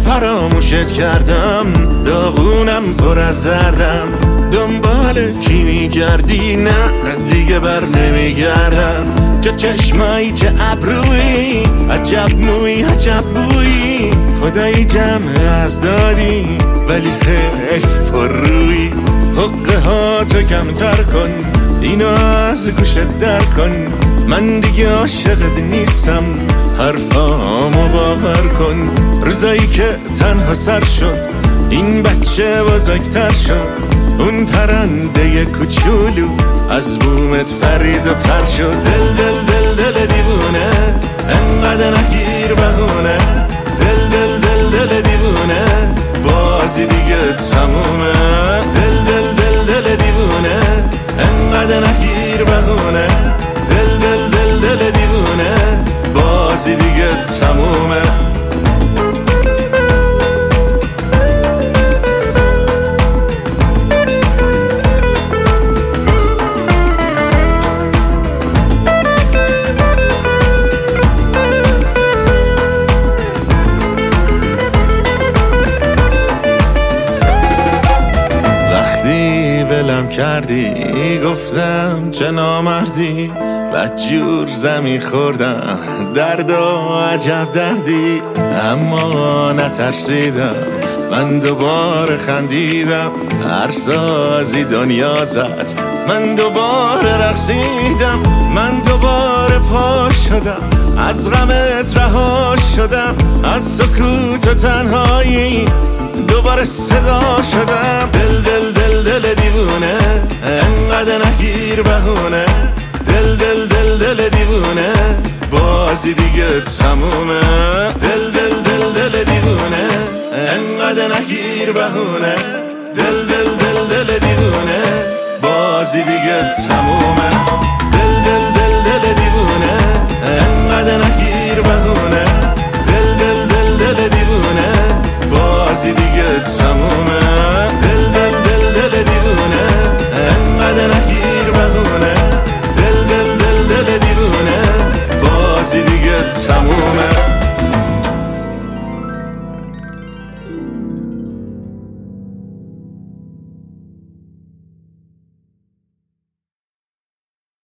فراموشت کردم، داغونم پر از دردم. دنبال کی میگردی؟ نه دیگه بر نمیگردم. چه چشمایی چه ابرویی، عجب موی عجب بویی. خدایی جمع از دادی ولی حیف پر روی. حقه ها تو کمتر کن، اینو از گوشت در کن. من دیگه عاشقت نیستم، حرفامو باور کن. روزایی که تنها سر شد این بچه بزرگتر شد. اون پرنده کوچولو از بومت پرید و پر شد. دل دل دل دل دیوونه، انقدر نگیر بهونه. دل دل دل دل دیوونه، بازی دیگه تمومه. دل دل دل دل دیوونه، انقدر نگیر بهونه. دل دل دل دل دیوونه، بازی دیگه تمومه. ولم کردی گفتم چه نامردی، بدجور زمین خوردم درد و عجب دردی. اما نترسیدم، من دوباره خندیدم. هر سازی دنیا زد، من دوباره رقصیدم. من دوباره پا شدم، از غمت رها شدم. از سکوت و تنهایی دوباره صدا شدم. دل دل دل دل دیوونه، انقدر نگیر بهونه. دل دل دل دل دیوونه، بازی دیگه تمومه. دل دل دل دل دیوونه، انقدر نگیر بهونه. دل دل دل دل دیوونه، بازی دیگه تمومه.